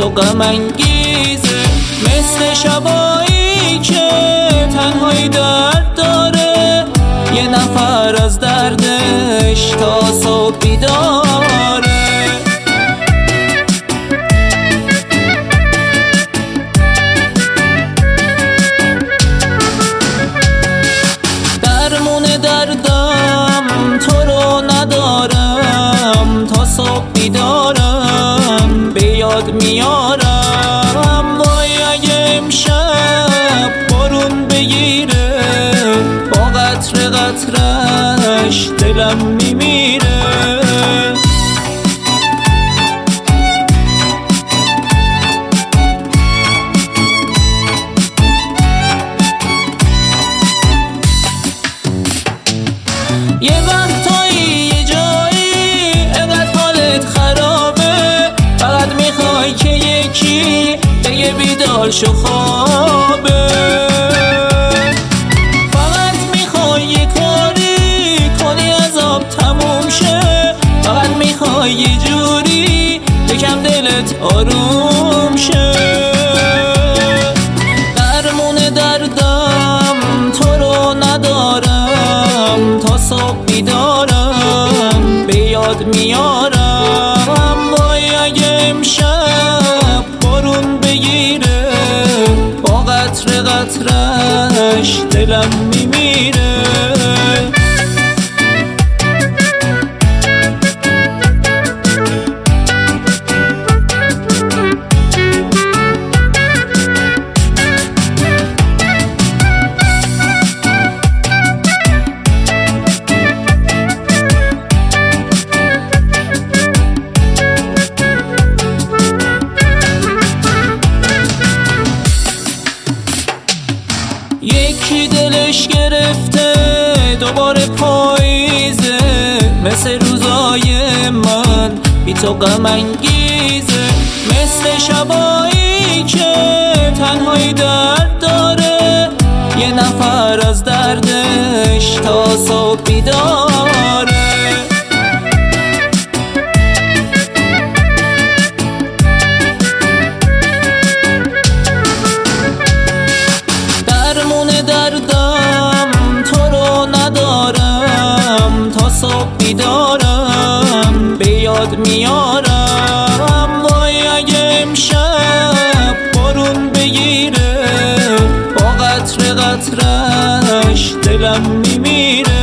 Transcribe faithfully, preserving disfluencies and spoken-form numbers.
غم انگیزه، مثل شبایی که تنهایی درد داره، یه نفر از دردش تا صبح بیداره. درمون دردم تو رو ندارم، تا صبح بیدارم به یاد میارم. وای اگه امشب بارون بگیره، با قطره قطرش دلم میمیره. یه وقتایی یه جایی انقدر حالت خرابه، فقط میخوای که یکی بگه بیدار شو خوابه. فقط میخوای یه کاری کنی عذاب تموم شه، فقط میخوای یه جوری یکم دلت آروم شه. درمون دردم تو رو ندارم، تا صبح بیدارم به یاد میارم. وای اگه امشب بارون بگیره، با قطره قطرش دلم میمیره. یکی دلش گرفته دوباره پاییزه، مثل روزای من بی تو غم انگیزه، مثل شبایی که تنهایی درد داره، یه نفر از دردش تا صبح بیداره. دردم تو رو ندارم، تا صبح بیدارم به یاد میارم. وای اگه امشب بارون بگیره، با قطره قطرش دلم میمیره.